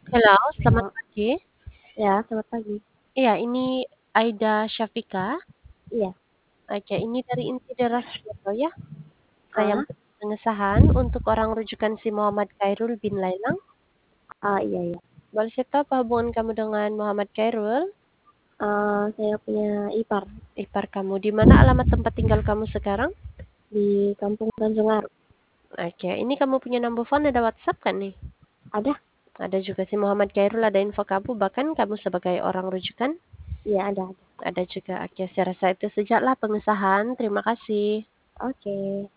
Halo, selamat Halo. pagi. Ya, selamat pagi. Iya, ini Aida Syafika. Iya. Oke, ini dari inti deras Kyoto ya. Saya Ah, pengesahan untuk orang rujukan si Muhammad Khairul bin Lailang. iya, iya. Boleh saya tahu apa hubungan kamu dengan Muhammad Khairul? Saya punya ipar Ipar kamu. Di mana alamat tempat tinggal kamu sekarang? di Kampung Tanjung Aru. Oke, ini kamu punya nomor phone, ada WhatsApp kan nih? Ada? Ada juga si Muhammad Khairul, ada info kamu, bahkan kamu sebagai orang rujukan. Iya, ada. Ada juga. Oke, saya rasa itu sejaklah pengesahan. Terima kasih. Oke.